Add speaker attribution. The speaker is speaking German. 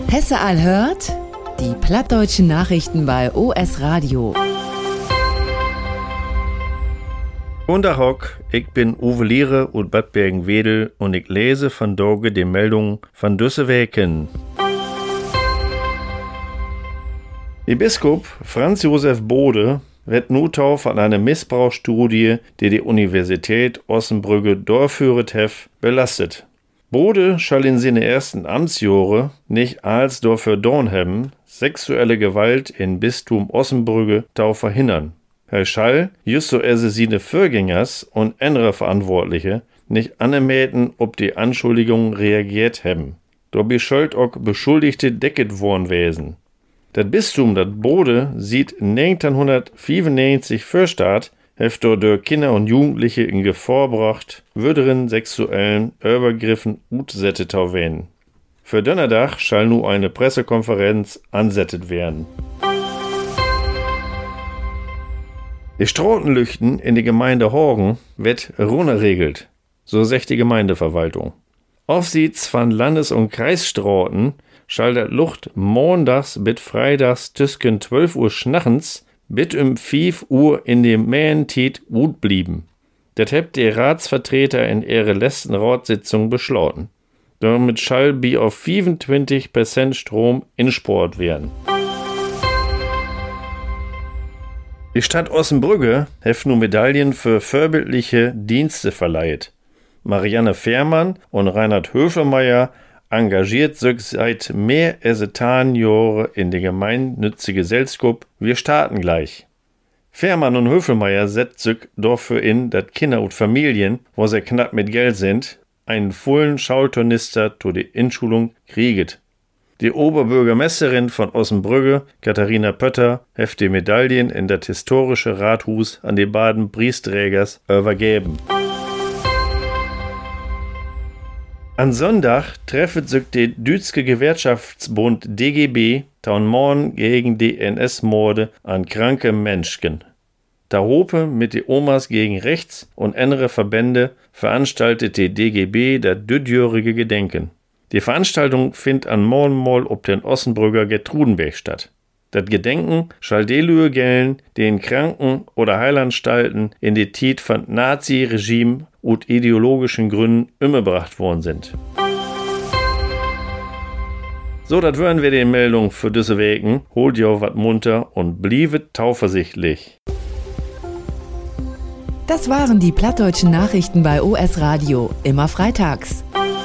Speaker 1: Hesse all hört, die plattdeutschen Nachrichten bei OS Radio.
Speaker 2: Guten Tag, ich bin Uwe Liere und Bad Bergenwedel und ich lese von Dorge die Meldung von Düsseweken. Der Biskup Franz Josef Bode wird nun von einer Missbrauchsstudie, die Universität Ossenbrügge durchführt hat, belastet. Bode soll in seine ersten Amtsjahre nicht als dafür dorn haben, sexuelle Gewalt in Bistum Ossenbrügge zu verhindern. Herr Schall, just so seine Vorgängers und andere Verantwortliche nicht angemähten, ob die Anschuldigungen reagiert haben. Dabei schuld auch Beschuldigte decket worden wesen. Das Bistum, das Bode, sieht 1995 verstaat, heeft durch Kinder und Jugendliche in Gefahr gebracht, würderen sexuellen Übergriffen utsettet werden. Für Donnerstag soll nun eine Pressekonferenz ansettet werden. Die Straßenlüchten in die Gemeinde Horgen wird runterregelt, so sagt die Gemeindeverwaltung. Aufsichts von Landes- und Kreisstraßen soll das Lucht montags bis freitags zwischen 12 Uhr schnachens bis 5 Uhr in dem Mähentiet gut blieben. Das habt die Ratsvertreter in ihrer letzten Ratssitzung beschlossen. Damit soll bi auf 25% Strom insport werden. Die Stadt Ossenbrügge hat nun Medaillen für vorbildliche Dienste verleiht. Marianne Fehrmann und Reinhard Höfelmeier engagiert sich seit mehr als 10 Jahren in die gemeinnützige Gesellschaft Wir starten gleich. Fehrmann und Höfelmeier setzt sich dafür in, dass Kinder und Familien, wo sie knapp mit Geld sind, einen vollen Schulturnister zu die Inschulung krieget. Die Oberbürgermeisterin von Ossenbrügge, Katharina Pötter, hat die Medaillen in das historische Rathus an die beiden Priesträgers übergeben. Am Sonntag treffet sich der Dütske Gewerkschaftsbund DGB morgen gegen die NS-Morde an kranke Menschen. Da Hope mit die Omas gegen Rechts und andere Verbände veranstaltet die DGB das düdjährige Gedenken. Die Veranstaltung findet an morgen mal ob den Ossenbrügger Gertrudenberg statt. Das Gedenken soll die Lühe gelten, die in Kranken- oder Heilanstalten in die Zeit von Nazi-Regime und ideologischen Gründen umgebracht worden sind. So, das wären wir die Meldung für diese Wegen. Holt ihr wat munter und blievet tauversichtlich.
Speaker 1: Das waren die plattdeutschen Nachrichten bei OS Radio, immer freitags.